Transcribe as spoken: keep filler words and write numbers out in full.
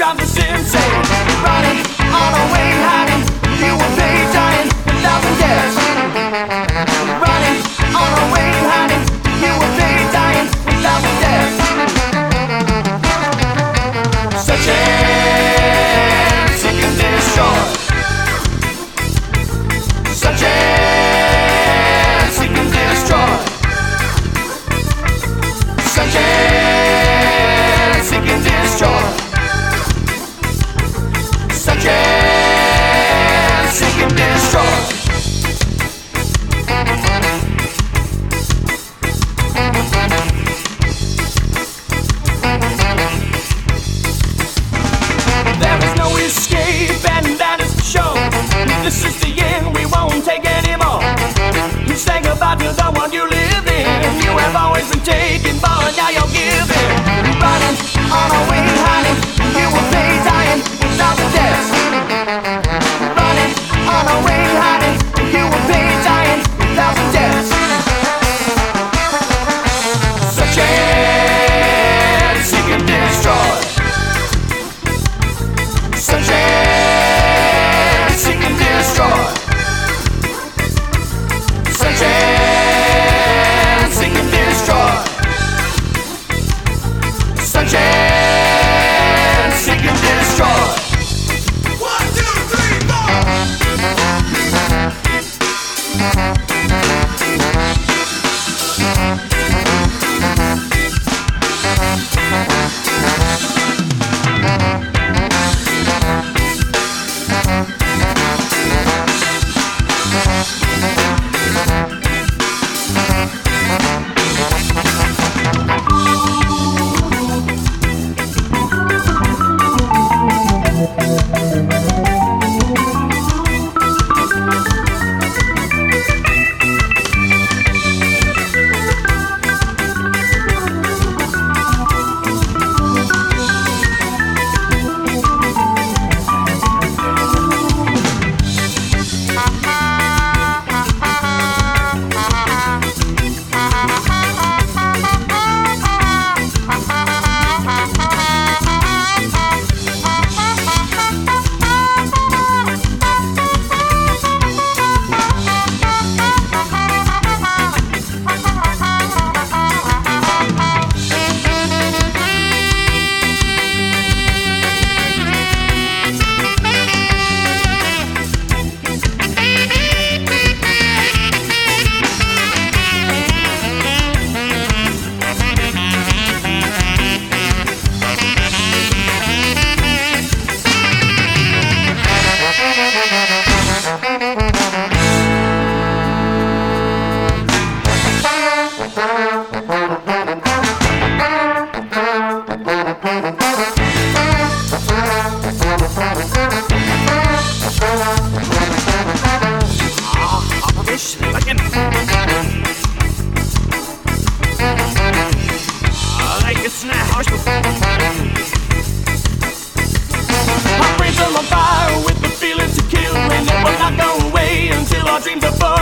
drives us insane. Running on our way, hiding, you will pay dying a thousand deaths. Running on our way, hiding, you will pay dying a thousand deaths. Such and seek and destroy. Such and seek and destroy. Such and seek and destroy. Such and seek and destroy. There is no escape, and that is for sure. This is the end, we won't take anymore. You sang about to the one you live in. You have always been taken, but now you're giving. Running on our way, hiding, you will pay dying without the deaths. Running on our way, hiding, you will pay dying without the deaths. Such and seek and destroy. Such and seek and destroy. Such and seek and destroy. Such and seek and destroy. One, two, three, my brains are on fire with the feeling to kill, and it will not go away until our dreams are born.